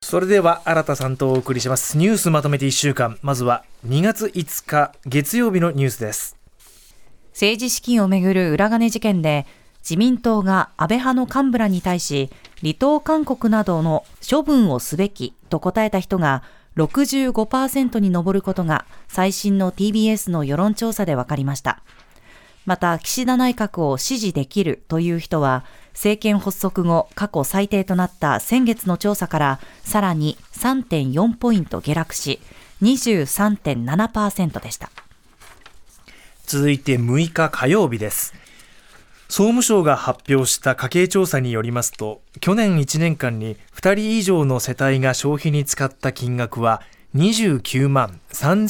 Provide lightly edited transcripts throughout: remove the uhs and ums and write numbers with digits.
それでは新田さんとお送りしますニュースまとめて1週間。まずは2月5日月曜日のニュースです。 政治資金をめぐる裏金事件で、自民党が安倍派の幹部らに対し離党勧告などの処分をすべきと答えた人が 65% に上ることが最新の TBS の世論調査で分かりました。また岸田内閣を支持できるという人は政権発足後過去最低となった先月の調査からさらに 3.4 ポイント下落し 23.7% でした。 続いて6日火曜日です。総務省が発表した家計調査によりますと、去年1年間に2人以上の世帯が消費に使った金額は29万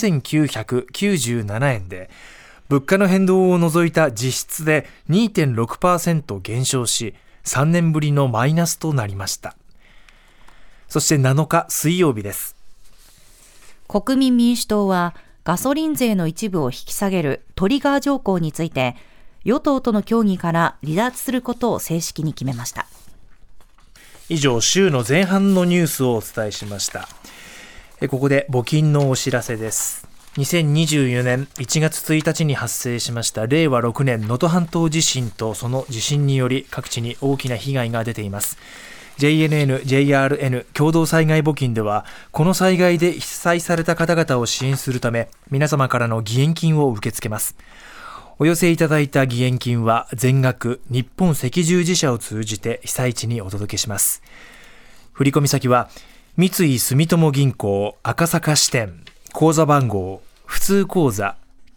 3997円で、物価の変動を除いた実質で 2.6% 減少し、3年ぶりのマイナスとなりました。そして7日水曜日です。 国民民主党はガソリン税の一部を引き下げるトリガー条項について、与党との協議から離脱することを正式に決めました。 以上、週の前半のニュースをお伝えしました。ここで募金のお知らせです。2024年1月1日に発生しました令和6年能登半島地震とその地震により各地に大きな被害が出ています。 JNN、JRN 共同災害募金では、この災害で被災された方々を支援するため、皆様からの義援金を受け付けます。お寄せいただいた義援金は全額日本赤十字社を通じて被災地にお届けします。振込先は三井住友銀行赤坂支店、口座番号普通口座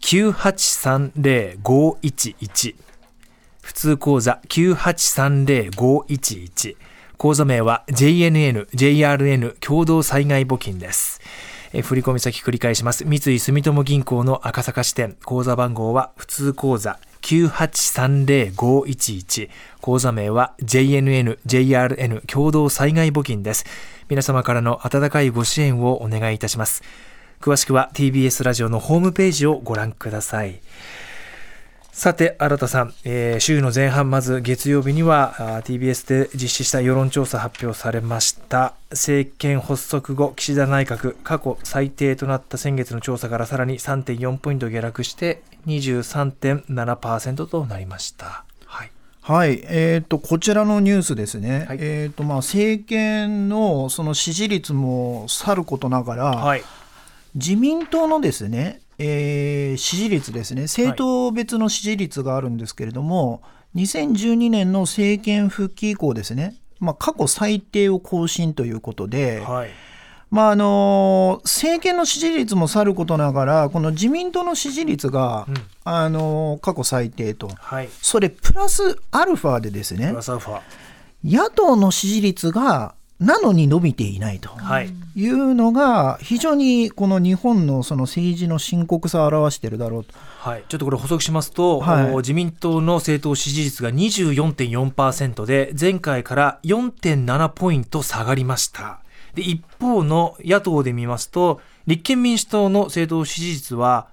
9830-511、 普通口座 9830-511、 口座名は JNN、JRN 共同災害募金です。振込先繰り返します。三井住友銀行の赤坂支店、口座番号は普通口座 9830-511、 口座名は JNN、JRN 共同災害募金です。皆様からの温かいご支援をお願いいたします。詳しくは TBS ラジオのホームページをご覧ください。さて新田さん、週の前半、まず月曜日にはTBS で実施した世論調査発表されました。政権発足後岸田内閣過去最低となった先月の調査からさらに 3.4 ポイント下落して 23.7% となりました。 はい、こちらのニュースですね、 はい、 政権のその支持率もさることながら、 はい、 自民党のですね、支持率ですね、政党別の支持率があるんですけれども、2012年の政権復帰以降ですね、過去最低を更新ということで、 はい、 政権の支持率もさることながら、この自民党の支持率が、過去最低と、 はい、 それプラスアルファでですね、野党の支持率がなのに伸びていないというのが非常にこの日本のその政治の深刻さを表しているだろうと。 はい、ちょっとこれ補足しますと、自民党の政党支持率が 24.4% で前回から 4.7 ポイント下がりました。で一方の野党で見ますと、立憲民主党の政党支持率は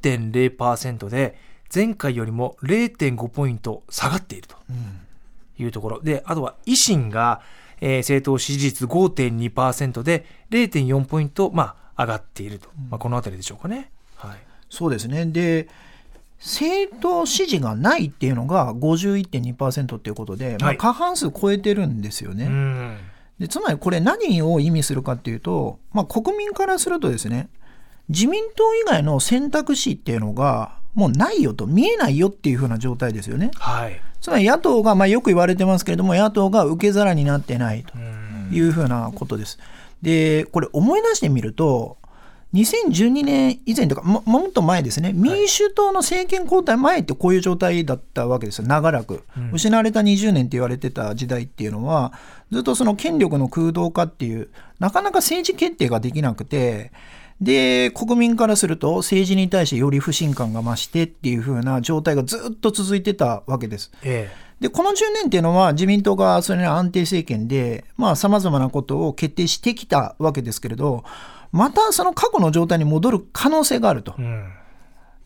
5.0% で前回よりも 0.5 ポイント下がっているというところで、あとは維新が政党支持率 5.2% で 0.4 ポイント上がっていると、このあたりでしょうかね。はい、そうですね。 で政党支持がないっていうのが 51.2% っていうことで、過半数超えてるんですよね。でつまりこれ何を意味するかっていうと、国民からするとですね、自民党以外の選択肢っていうのがもうないよと、見えないよっていう風な状態ですよね。 はい、 つまり野党が、よく言われてますけれども、野党が受け皿になってないという風なことです。でこれ思い出してみると、2012年以前とか もっと前ですね、民主党の政権交代前ってこういう状態だったわけですよ。長らく、失われた20年って言われてた時代っていうのは、ずっとその権力の空洞化っていう、なかなか政治決定ができなくて、で国民からすると政治に対してより不信感が増してっていう風な状態がずっと続いてたわけです。でこの10年っていうのは自民党がそれなり安定政権でさまざまなことを決定してきたわけですけれど、またその過去の状態に戻る可能性があると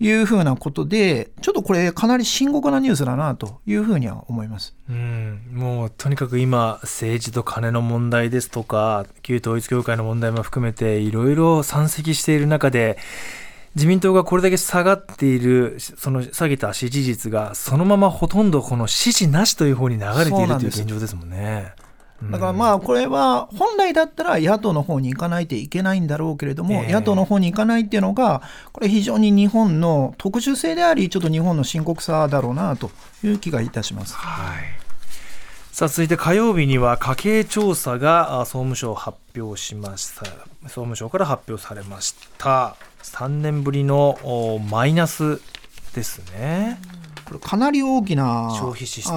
いうふうなことで、ちょっとこれかなり深刻なニュースだなというふうには思います。 もうとにかく今政治と金の問題ですとか旧統一教会の問題も含めていろいろ山積している中で、自民党がこれだけ下がっている、その下げた支持率がそのままほとんどこの支持なしという方に流れているという現状ですもんね。 だからこれは本来だったら野党の方に行かないといけないんだろうけれども、野党の方に行かないっていうのがこれ非常に日本の特殊性であり、ちょっと日本の深刻さだろうなという気がいたします。 さあ続いて火曜日には家計調査が総務省発表しました。総務省から発表されました。3年ぶりのマイナスですね。 これかなり大きな消費支出、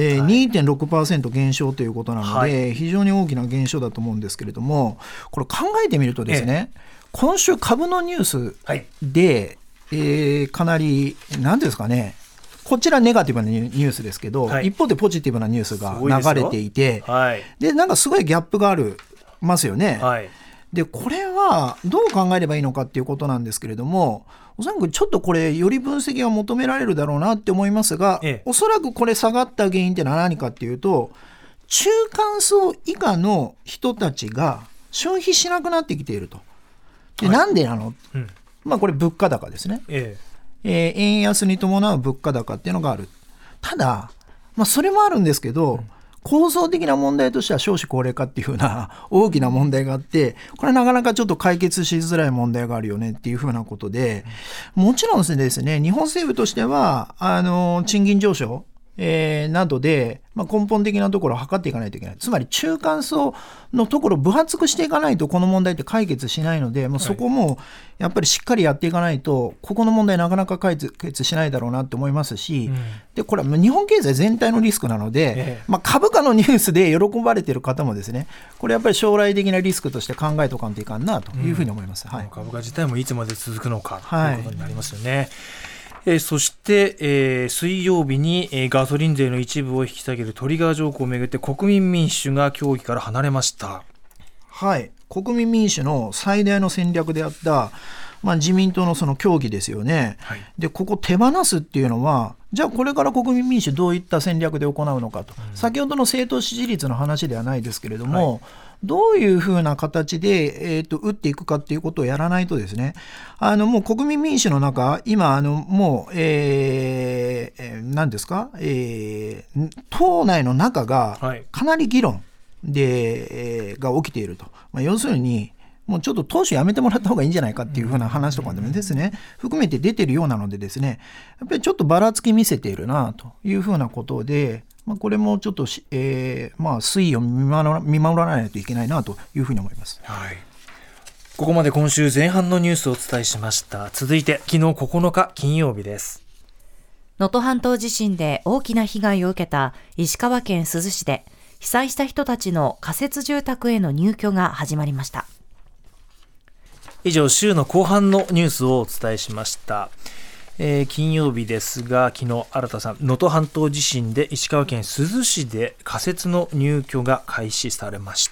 2.6% 減少ということなので、非常に大きな減少だと思うんですけれども、これ考えてみるとですね、今週株のニュースで、かなり何ですかね、こちらネガティブなニュースですけど、一方でポジティブなニュースが流れていて、でなんかすごいギャップがありますよね。でこれはどう考えればいいのかっていうことなんですけれども、おそらくちょっとこれより分析が求められるだろうなって思いますが、おそらくこれ下がった原因ってのは何かっていうと、中間層以下の人たちが消費しなくなってきていると。でなんでなの、これ物価高ですね。円安に伴う物価高っていうのがある。ただ、それもあるんですけど、構造的な問題としては少子高齢化っていう風な大きな問題があって、これはなかなかちょっと解決しづらい問題があるよねっていう風なことで、もちろんですね、日本政府としては賃金上昇などで、根本的なところを測っていかないといけない。つまり中間層のところを分厚くしていかないとこの問題って解決しないので、そこもやっぱりしっかりやっていかないとここの問題なかなか解決しないだろうなって思いますし、でこれは日本経済全体のリスクなので、株価のニュースで喜ばれている方もですね、これやっぱり将来的なリスクとして考えておかんといかんなというふうに思います。 株価自体もいつまで続くのかということになりますよね。そして、水曜日に、ガソリン税の一部を引き下げるトリガー条項をめぐって国民民主が協議から離れました。国民民主の最大の戦略であった、自民党のその協議ですよね。でここ手放すっていうのは、じゃあこれから国民民主どういった戦略で行うのかと、先ほどの政党支持率の話ではないですけれども、どういうふうな形で、打っていくかっていうことをやらないとですね、もう国民民主の中、今もう、何ですか、党内の中がかなり議論で、が起きていると。要するにもうちょっと党首やめてもらった方がいいんじゃないかっていうふうな話とかでもですね、含めて出てるようなのでですね、やっぱりちょっとばらつき見せているなというふうなことで、これもちょっと、推移を見守らないといけないなというふうに思います。 ここまで今週前半のニュースをお伝えしました。続いて昨日9日金曜日です。 能登半島地震で大きな被害を受けた石川県珠洲市で、被災した人たちの仮設住宅への入居が始まりました。 以上、週の後半のニュースをお伝えしました。金曜日ですが、昨日新田さん、能登半島地震で石川県珠洲市で仮設の入居が開始されました。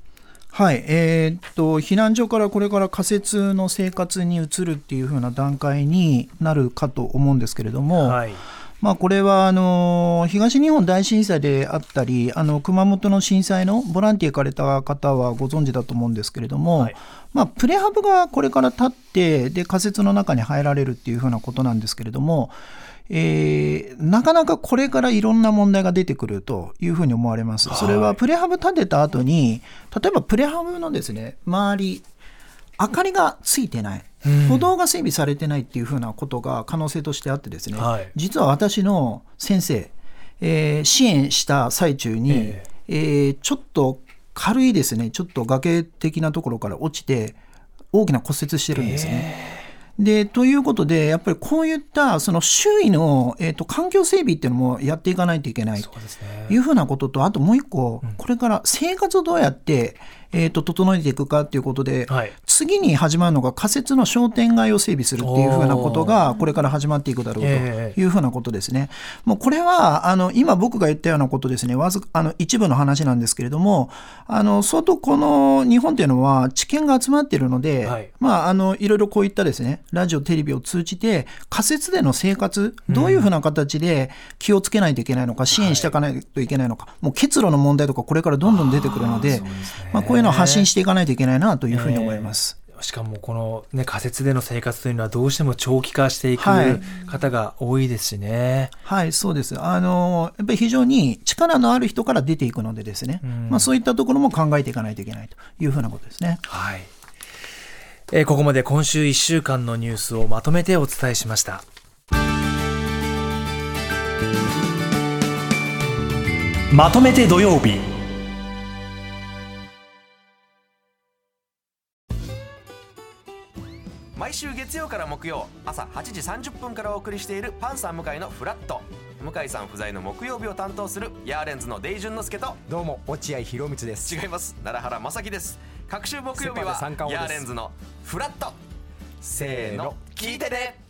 避難所からこれから仮設の生活に移るっていう風な段階になるかと思うんですけれども、これは東日本大震災であったり、熊本の震災のボランティア行かれた方はご存知だと思うんですけれども、プレハブがこれから建って、で仮設の中に入られるっていうふうなことなんですけれども、なかなかこれからいろんな問題が出てくるというふうに思われます。それはプレハブ建てた後に、例えばプレハブのですね、周り明かりがついてない、歩道が整備されてないっていうふうなことが可能性としてあってですね、実は私の先生、支援した最中に、ちょっと軽いですね、ちょっと崖的なところから落ちて大きな骨折してるんですね。でということで、やっぱりこういったその周囲の、環境整備っていうのもやっていかないといけないというふうなことと、あともう一個、これから生活をどうやって、 整えていくかということで、 はい、 次に始まるのが仮設の商店街を整備するっていうふうなことがこれから始まっていくだろうというふうなことですね。もうこれは今僕が言ったようなことですね、一部の話なんですけれども、相当この日本というのは知見が集まっているので、はい、いろいろこういったですね、ラジオテレビを通じて仮設での生活、どういうふうな形で気をつけないといけないのか、支援していかないといけないのか、もう結露の問題とかこれからどんどん出てくるので、こういうのを発信していかないといけないなというふうに思います。 しかもこの、ね、仮設での生活というのはどうしても長期化していく方が多いですしね。 はい、そうです。やっぱり非常に力のある人から出ていくのでですね、そういったところも考えていかないといけないというふうなことですね。 はい。ここまで今週1週間のニュースをまとめてお伝えしました。まとめて土曜日。 毎週月曜から木曜朝8時30分からお送りしているパンサー向井のフラット。向井さん不在の木曜日を担当するヤーレンズのデイジュンの之介と、 どうも落合博満です。 違います、奈良原正樹です。各週木曜日はヤーレンズのフラット。せーの、聞いてね。